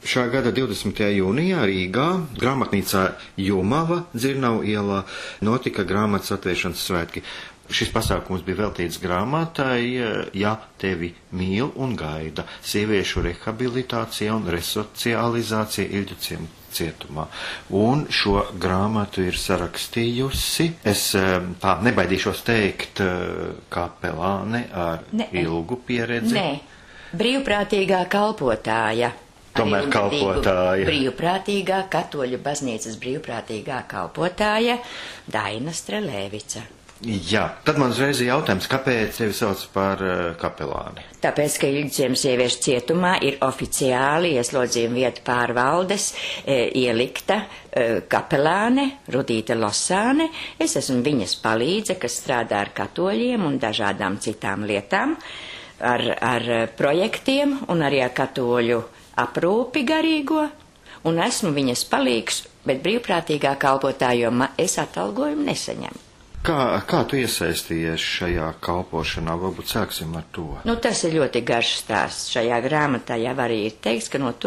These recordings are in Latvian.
Šā gada 20. jūnijā Rīgā, grāmatnīcā Jumava, Dzirnavu ielā, notika grāmatas atvēršanas svētki. Šis pasākums bija veltīts grāmatai Ja tevi mīl un gaida - sieviešu rehabilitācija un resocializācija Ilģu cietumā. Un šo grāmatu ir sarakstījusi, es tā nebaidīšos teikt, kapelāne ar ilgu pieredzi. Nē, brīvprātīgā kalpotāja. Tomēr kalpotāja. Brīvprātīgā katoļu baznīcas brīvprātīgā kalpotāja Daina Strelēvica. Jā, tad man uzreiz ir jautājums, kāpēc tevi sauc par kapelāni? Tāpēc, ka Ilģu sieviešu cietumā ir oficiāli ieslodzījuma vietu pārvaldes ielikta kapelāne Rudīte Losāne. Es esmu viņas palīdze, kas strādā ar katoļiem un dažādām citām lietām, ar projektiem un arī ar katoļu aprūpi garīgo, un esmu viņas palīgs, bet brīvprātīgā kalpotājā, jo es atalgojumu nesaņemu. Kā tu iesaistījies šajā kalpošanā? Varbūt sāksim ar to. Tas ir ļoti garš stāsts. Šajā grāmatā jau arī ir teikts, ka no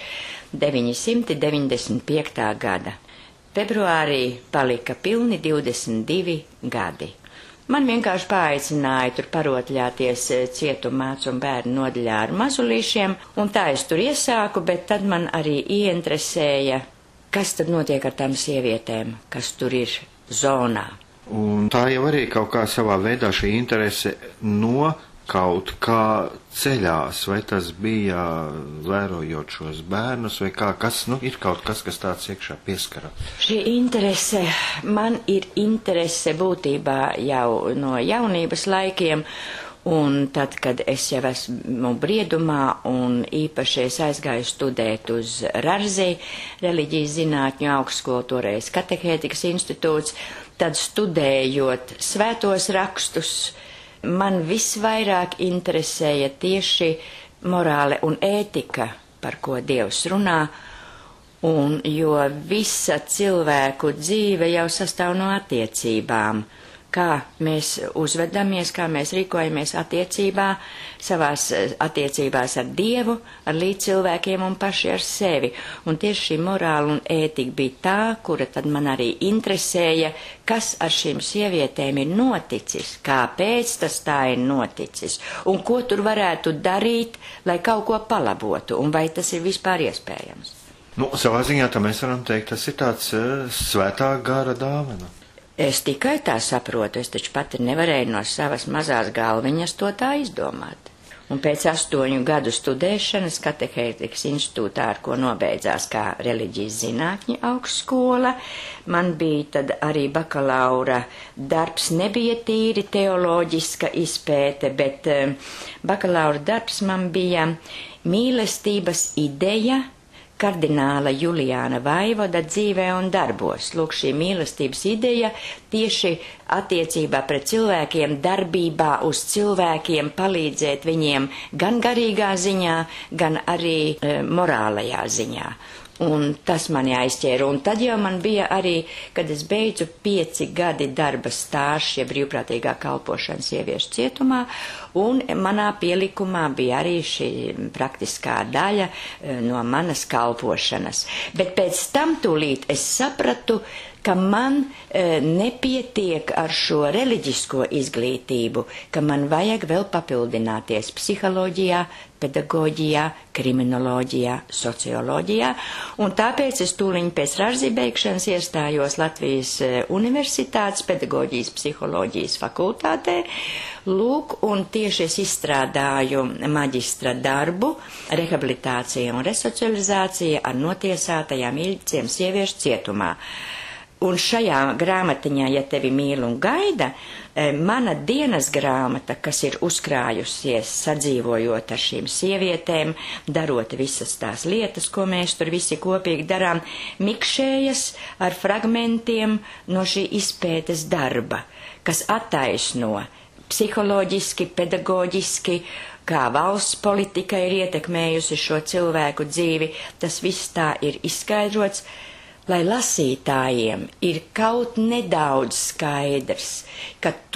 1995. gada februārī palika pilni 22 gadi. Man vienkārši paaicināja tur parotļāties cietumāts un bērnu nodaļā ar mazulīšiem, un tā es tur iesāku, bet tad man arī ieinteresēja, kas tad notiek ar tām sievietēm, kas tur ir zonā. Un tā jau arī kaut kā savā veidā šī interese no kaut kā ceļās, vai tas bija vērojot šos bērnus, vai kas, ir kaut kas, kas tāds iekšā pieskara. Šī interese, man ir interese būtībā jau no jaunības laikiem, un tad, kad es jau esmu briedumā, un īpaši es aizgāju studēt uz Rarzi, reliģijas zinātņu augstskolu, toreiz katehētikas institūts, tad studējot svētos rakstus, man visvairāk interesēja tieši morāle un ētika, par ko Dievs runā, un jo visa cilvēku dzīve jau sastāv no attiecībām, kā mēs uzvedamies, kā mēs rīkojamies savās attiecībās ar Dievu, ar līdzcilvēkiem un paši ar sevi. Un tieši šī morāla un ētika bija tā, kura tad man arī interesēja, kas ar šīm sievietēm ir noticis, kāpēc tas tā ir noticis, un ko tur varētu darīt, lai kaut ko palabotu, un vai tas ir vispār iespējams. Savā ziņā tā mēs varam teikt, tas ir tāds svētā gara dāvana. Es tikai tā saprotu, es taču pati nevarēju no savas mazās galviņas to tā izdomāt. Un pēc 8 gadu studēšanas katehētikas institūtā, ar ko nobeidzās kā reliģijas zinātņu augstskola, man bija tad arī bakalaura darbs, nebija tīri teoloģiska izpēte, bet bakalaura darbs man bija mīlestības ideja kardināla Juliāna Vaivoda dzīvē un darbos. Lūk, šī mīlestības ideja tieši attiecībā pret cilvēkiem, darbībā uz cilvēkiem, palīdzēt viņiem gan garīgā ziņā, gan arī morālajā ziņā. Un tas mani aizķēra. Un tad jau man bija arī, kad es beidzu 5 gadi darba stāžs, ja brīvprātīgā kalpošana sieviešu cietumā, un manā pielikumā bija arī šī praktiskā daļa no manas kalpošanas. Bet pēc tam tūlīt es sapratu, ka man nepietiek ar šo reliģisko izglītību, ka man vajag vēl papildināties psiholoģijā, pedagoģijā, kriminoloģijā, socioloģijā, un tāpēc es tūliņ pēc Rarzi beigšanas iestājos Latvijas Universitātes pedagoģijas psiholoģijas fakultātē, lūk, un tieši es izstrādāju maģistra darbu, rehabilitācija un resocializācija ar notiesātajām Ilģiem sieviešu cietumā. Un šajā grāmatiņā, ja tevi mīl un gaida, mana dienas grāmata, kas ir uzkrājusies sadzīvojot ar šīm sievietēm, darot visas tās lietas, ko mēs tur visi kopīgi darām, mikšējas ar fragmentiem no šī izpētes darba, kas attaisno psiholoģiski, pedagoģiski, kā valsts politika ir ietekmējusi šo cilvēku dzīvi, tas viss tā ir izskaidrots, lai lasītājiem ir kaut nedaudz skaidrs, ka tur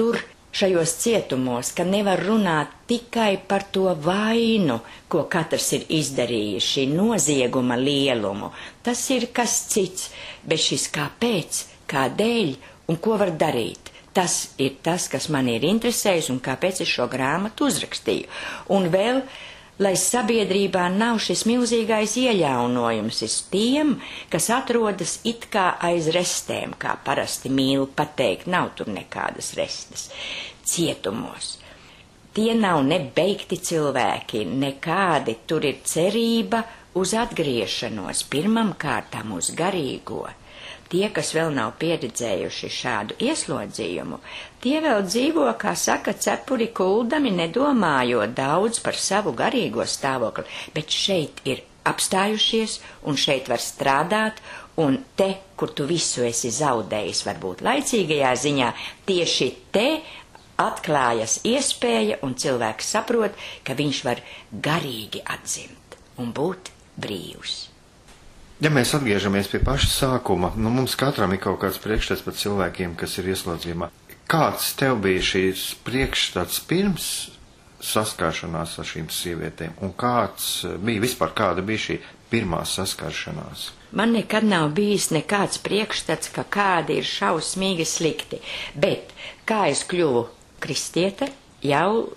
šajos cietumos, ka nevar runāt tikai par to vainu, ko katrs ir izdarījis, šī nozieguma lielumu. Tas ir kas cits, bet šis kāpēc, kādēļ un ko var darīt. Tas ir tas, kas man ir interesējis un kāpēc es šo grāmatu uzrakstīju. Un vēl, lai sabiedrībā nav šis milzīgais ieļaunojums uz tiem, kas atrodas it kā aiz restēm, kā parasti mīl pateikt, nav tur nekādas restes, cietumos. Tie nav nebeigti cilvēki, nekādi, tur ir cerība uz atgriešanos, pirmam kārtām uz garīgo. Tie, kas vēl nav pieredzējuši šādu ieslodzījumu, tie vēl dzīvo, kā saka, cepuri kuldami, nedomājot daudz par savu garīgo stāvokli, bet šeit ir apstājušies un šeit var strādāt, un te, kur tu visu esi zaudējis, varbūt laicīgajā ziņā, tieši te atklājas iespēja un cilvēks saprot, ka viņš var garīgi atzimt un būt brīvs. Ja mēs atgriežamies pie paša sākuma, mums katram ir kaut kāds priekšstats par cilvēkiem, kas ir ieslodzījumā. Kāds tev bija šīs priekšstats pirms saskāršanās ar šīm sievietēm, un kāda bija šī pirmā saskāršanās? Man nekad nav bijis nekāds priekšstats, ka kādi ir šausmīgi slikti, bet kā es kļuvu kristiete, jau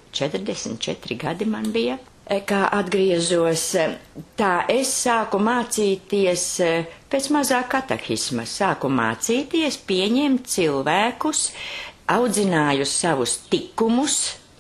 44 gadi man bija. Kā atgriezos, tā es sāku mācīties pēc mazā katehisma, sāku mācīties, pieņemt cilvēkus, audzināju savus tikumus,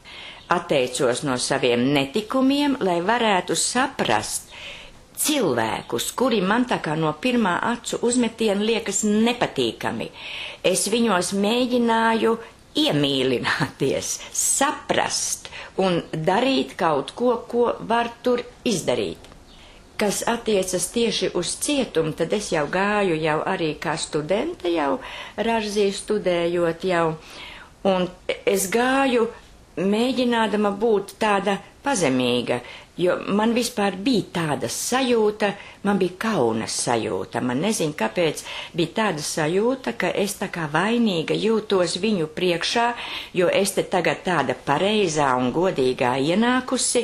atteicos no saviem netikumiem, lai varētu saprast cilvēkus, kuri man tā kā no pirmā acu uzmetiena liekas nepatīkami. Es viņos mēģināju iemīlināties, saprast un darīt kaut ko, ko var tur izdarīt. Kas attiecas tieši uz cietumu, tad es jau gāju jau arī kā studente, jau Ražzī studējot jau, un es gāju mēģinādama būt tāda pazemīga, jo man vispār bija tāda sajūta, man bija kaunas sajūta, man nezinu, kāpēc bija tāda sajūta, ka es tā kā vainīga jūtos viņu priekšā, jo es te tagad tāda pareizā un godīgā ienākusi,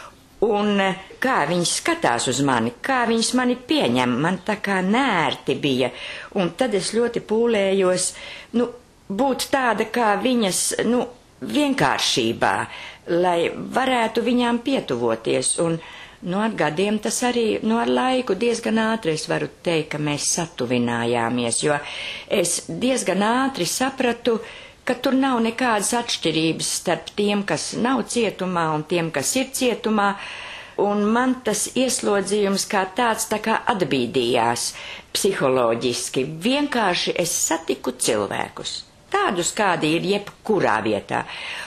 un kā viņi skatās uz mani, kā viņas mani pieņem, man tā kā nērti bija, un tad es ļoti pūlējos, būt tāda kā viņas, vienkāršībā, lai varētu viņām pietuvoties, un ar gadiem tas arī, ar laiku diezgan ātri es varu teikt, ka mēs satuvinājāmies, jo es diezgan ātri sapratu, ka tur nav nekādas atšķirības starp tiem, kas nav cietumā un tiem, kas ir cietumā, un man tas ieslodzījums kā tāds tā kā atbīdījās psiholoģiski, vienkārši es satiku cilvēkus. Tādus, kādi ir jebkurā vietā.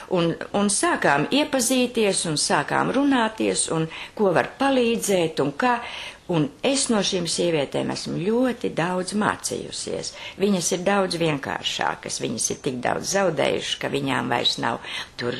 Un sākām iepazīties, un sākām runāties, un ko var palīdzēt, un kā. Un es no šīm sievietēm esmu ļoti daudz mācījusies. Viņas ir daudz vienkāršākas, viņas ir tik daudz zaudējušas, ka viņām vairs nav tur,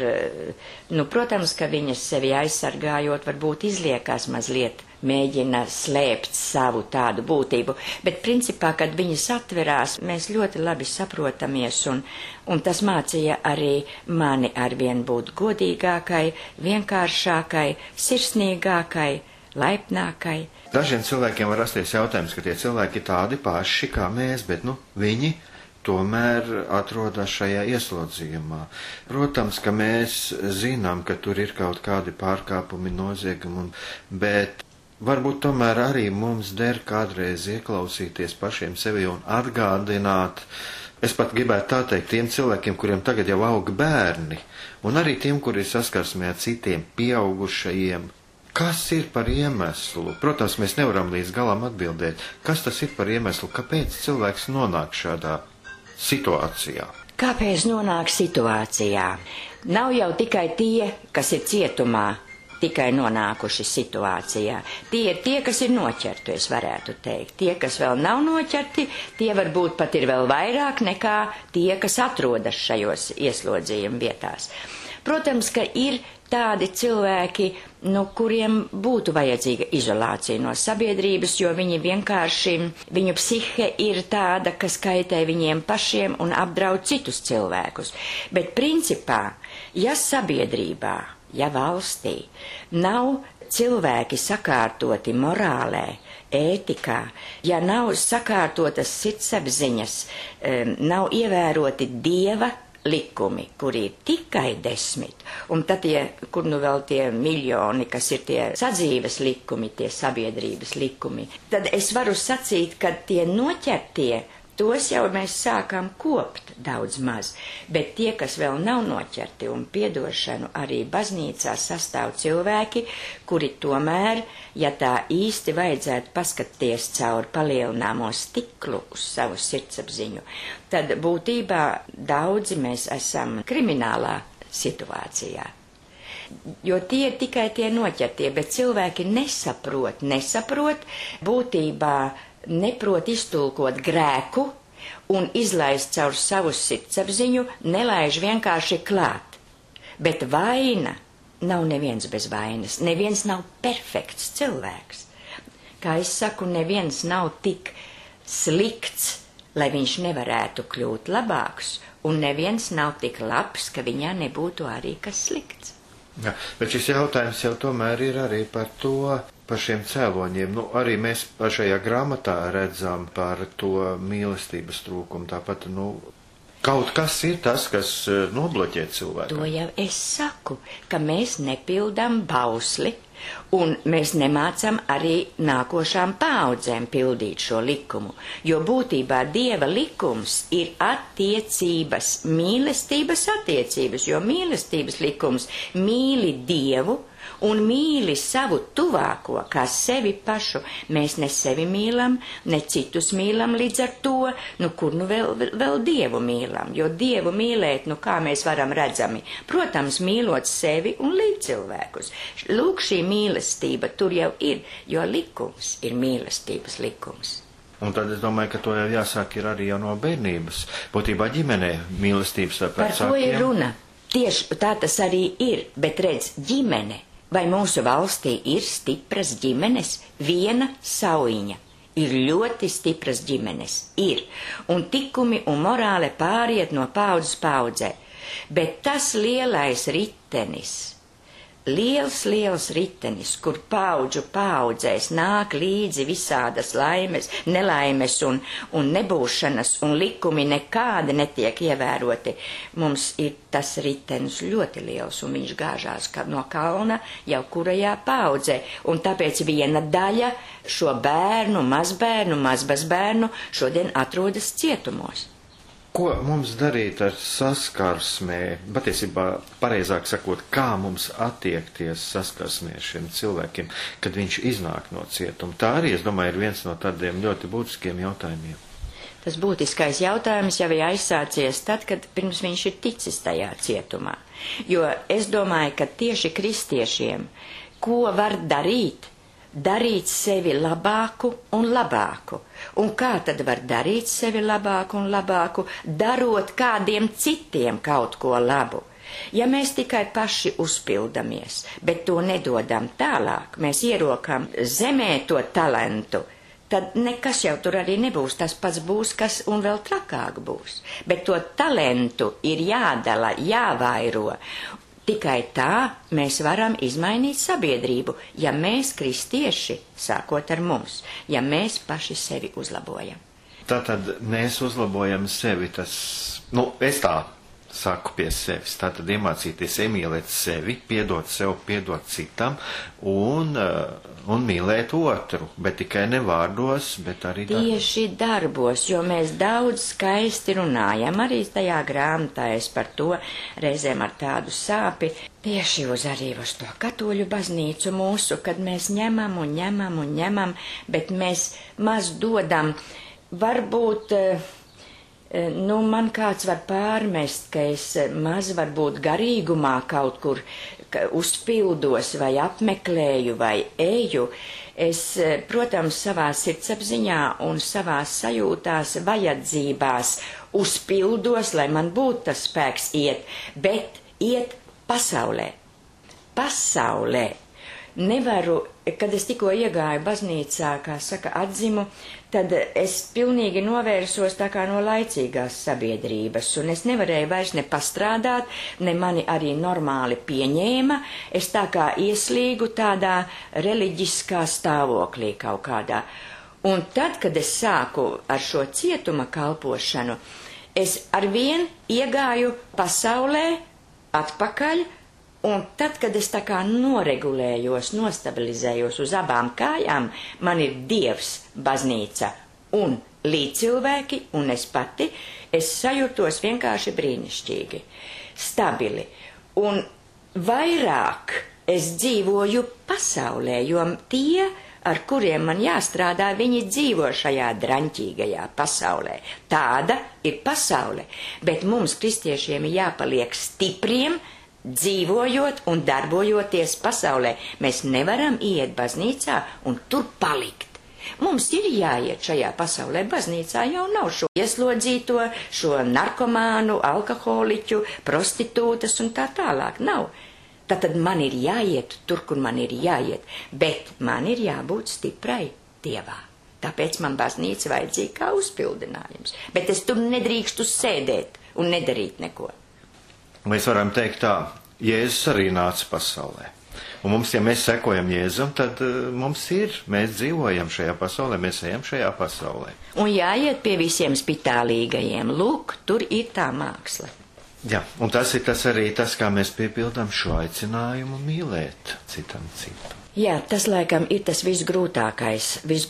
protams, ka viņas sevi aizsargājot, varbūt izliekās mazliet, mēģina slēpt savu tādu būtību, bet principā, kad viņas atverās, mēs ļoti labi saprotamies, un tas mācīja arī mani arvien būt godīgākai, vienkāršākai, sirsnīgākai, laipnākai. Dažiem cilvēkiem var rasties jautājums, ka tie cilvēki ir tādi paši kā mēs, bet viņi tomēr atrodas šajā ieslodzījumā. Protams, ka mēs zinām, ka tur ir kaut kādi pārkāpumi, noziegumi, bet varbūt tomēr arī mums der kādreiz ieklausīties pašiem sevi un atgādināt, es pat gribētu tā teikt, tiem cilvēkiem, kuriem tagad jau aug bērni, un arī tiem, kuri saskarsmē ar citiem pieaugušajiem. Kas ir par iemeslu? Protams, mēs nevaram līdz galam atbildēt. Kas tas ir par iemeslu? Kāpēc cilvēks nonāk šādā situācijā? Kāpēc nonāk situācijā? Nav jau tikai tie, kas ir cietumā, tikai nonākuši situācijā. Tie ir tie, kas ir noķerti, es varētu teikt. Tie, kas vēl nav noķerti, tie varbūt pat ir vēl vairāk nekā tie, kas atrodas šajos ieslodzījuma vietās. Protams, ka ir tādi cilvēki, kuriem būtu vajadzīga izolācija no sabiedrības, jo viņu psihe ir tāda, kas kaitē viņiem pašiem un apdraud citus cilvēkus. Bet principā, ja sabiedrībā, ja valstī nav cilvēki sakārtoti morālē, ētikā, ja nav sakārtotas sirdsapziņas, nav ievēroti Dieva likumi, kuri ir tikai 10, un tad kur vēl tie miljoni, kas ir tie sadzīves likumi, tie sabiedrības likumi, tad es varu sacīt, ka tie noķertie, tos jau mēs sākam kopt daudz maz, bet tie, kas vēl nav noķerti un piedošanu arī baznīcā sastāv cilvēki, kuri tomēr, ja tā īsti vajadzētu paskatīties caur palielināmo stiklu uz savu sirdsapziņu, tad būtībā daudzi mēs esam kriminālā situācijā. Jo tie ir tikai tie noķertie, bet cilvēki nesaprot, būtībā neprot iztulkot grēku un izlaist caur savu sirdsapziņu, nelaiž vienkārši klāt. Bet vaina nav neviens bez vainas, neviens nav perfekts cilvēks. Kā es saku, neviens nav tik slikts, lai viņš nevarētu kļūt labāks, un neviens nav tik labs, ka viņā nebūtu arī kas slikts. Ja, bet šis jautājums jau tomēr ir arī par šiem cēloņiem. Arī mēs šajā grāmatā redzam par to mīlestības trūkumu. Tāpat, kaut kas ir tas, kas nobloķē cilvēku. To jau es saku, ka mēs nepildām bausli, un mēs nemācam arī nākošām paaudzēm pildīt šo likumu, jo būtībā Dieva likums ir attiecības, mīlestības attiecības, jo mīlestības likums mīli Dievu un mīli savu tuvāko, kā sevi pašu. Mēs ne sevi mīlam, ne citus mīlam līdz ar to, kur vēl Dievu mīlam, jo Dievu mīlēt, kā mēs varam redzami, protams, mīlot sevi un līdzcilvēkus. Lūk, šī mīlestība tur jau ir, jo likums ir mīlestības likums. Un tad es domāju, ka to jau jāsāk ir arī jau no bērnības, būtībā ģimenē mīlestības ar vecākiem. Par to ir runa. Tieši tā tas arī ir, bet redz, ģimene. Vai mūsu valstī ir stipras ģimenes? Viena Sauiņa. Ir ļoti stipras ģimenes. Ir. Un tikumi un morāle pāriet no paudzes paudzē. Bet tas lielais ritenis, liels ritenis, kur paudžu paudzēs nāk līdzi visādas laimes, nelaimes un nebūšanas, un likumi nekādi netiek ievēroti. Mums ir tas ritenis ļoti liels, un viņš gāžās no kalna jau kurajā paudzē, un tāpēc viena daļa šo bērnu, mazbērnu šodien atrodas cietumos. Ko mums darīt ar saskarsmē, patiesībā pareizāk sakot, kā mums attiekties saskarsmē šiem cilvēkiem, kad viņš iznāk no cietuma? Tā arī, es domāju, ir viens no tādiem ļoti būtiskiem jautājumiem. Tas būtiskais jautājums jau ir aizsācies tad, kad pirms viņš ir ticis tajā cietumā. Jo es domāju, ka tieši kristiešiem, ko var darīt sevi labāku un labāku. Un kā tad var darīt sevi labāku un labāku, darot kādiem citiem kaut ko labu? Ja mēs tikai paši uzpildamies, bet to nedodam tālāk, mēs ierokam zemē to talentu, tad nekas jau tur arī nebūs, tas pats būs, kas un vēl trakāk būs. Bet to talentu ir jādala, jāvairo. Tikai tā mēs varam izmainīt sabiedrību, ja mēs, kristieši, sākot ar mums, ja mēs paši sevi uzlabojam. Tātad mēs uzlabojam sevi, es tā saku pie sevis, tātad iemācīties iemīlēt sevi, piedot sev, piedot citam un mīlēt otru, bet tikai ne vārdos, bet arī tieši darbos, jo mēs daudz skaisti runājam, arī tajā grāmatā es par to reizēm ar tādu sāpi, tieši arī uz to katoļu baznīcu mūsu, kad mēs ņemam, bet mēs maz dodam, varbūt man kāds var pārmest, ka es maz varbūt garīgumā kaut kur uzpildos vai apmeklēju vai eju. Es, protams, savā sirdsapziņā un savās sajūtās, vajadzībās uzpildos, lai man būtu tas spēks iet, bet iet Pasaulē. Nevaru, kad es tikko iegāju baznīcā, kā saka, atzimu, tad es pilnīgi novērsos tā kā no laicīgās sabiedrības, un es nevarēju vairs ne pastrādāt, ne mani arī normāli pieņēma, es tā kā ieslīgu tādā reliģiskā stāvoklī kaut kādā. Un tad, kad es sāku ar šo cietuma kalpošanu, es arvien iegāju pasaulē atpakaļ, un tad, kad es tā kā noregulējos, nostabilizējos uz abām kājām, man ir Dievs, baznīca un līdzcilvēki, un es pati, es sajūtos vienkārši brīnišķīgi, stabili. Un vairāk es dzīvoju pasaulē, jo tie, ar kuriem man jāstrādā, viņi dzīvo šajā draņķīgajā pasaulē. Tāda ir pasaule, bet mums, kristiešiem, ir jāpaliek stipriem, dzīvojot un darbojoties pasaulē. Mēs nevaram iet baznīcā un tur palikt. Mums ir jāiet šajā pasaulē. Baznīcā jau nav šo ieslodzīto, šo narkomānu, alkoholiķu, prostitūtas un tā tālāk. Nav. Tātad man ir jāiet tur, kur man ir jāiet, bet man ir jābūt stiprai Dievā. Tāpēc man baznīca vajadzīga kā uzpildinājums. Bet es tur nedrīkstu sēdēt un nedarīt neko. Mēs varam teikt tā, Jēzus arī nāca pasaulē. Un mums, ja mēs sekojam Jēzum, tad mēs dzīvojam šajā pasaulē, mēs ejam šajā pasaulē. Un jāiet pie visiem spitālīgajiem. Lūk, tur ir tā māksla. Jā, un tas ir arī tas, kā mēs piepildām šo aicinājumu mīlēt citam citu. Jā, tas laikam ir tas visgrūtākais.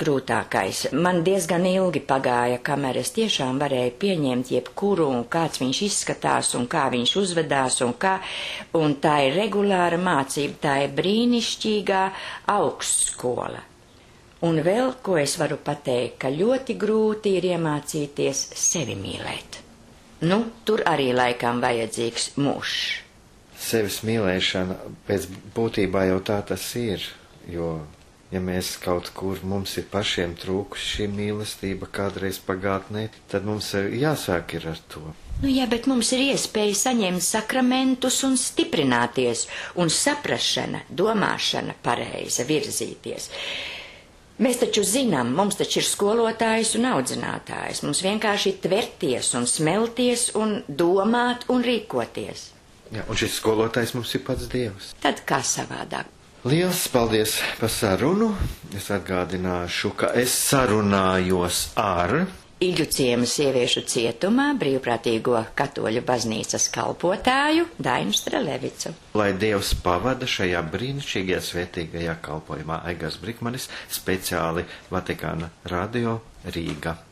Man diezgan ilgi pagāja, kamēr es tiešām varēju pieņemt jebkuru, un kāds viņš izskatās, un kā viņš uzvedās, un tā ir regulāra mācība, tā ir brīnišķīgā augstskola. Un vēl, ko es varu pateikt, ka ļoti grūti ir iemācīties sevi mīlēt. Tur arī laikam vajadzīgs mūžs. Sevis mīlēšana pēc būtībā jau tā tas ir, jo, ja mēs kaut kur mums ir pašiem trūkusi šī mīlestība kādreiz pagātnē, tad mums jāsāk ir ar to. Jā, bet mums ir iespēja saņemt sakramentus un stiprināties, un saprašana, domāšana pareiza, virzīties. Mēs taču zinām, mums taču ir skolotājs un audzinātājs, mums vienkārši tverties un smelties un domāt un rīkoties. Jā, un šis skolotājs mums ir pats Dievs. Tad kā savādāk? Liels paldies par sarunu. Es atgādināšu, ka es sarunājos ar Iļu ciema sieviešu cietumā brīvprātīgo katoļu baznīcas kalpotāju Dainu Strelevicu. Lai Dievs pavada šajā brīnišķīgajā svētīgajā kalpojumā. Aigars Brikmanis, speciāli Vatikāna radio Rīga.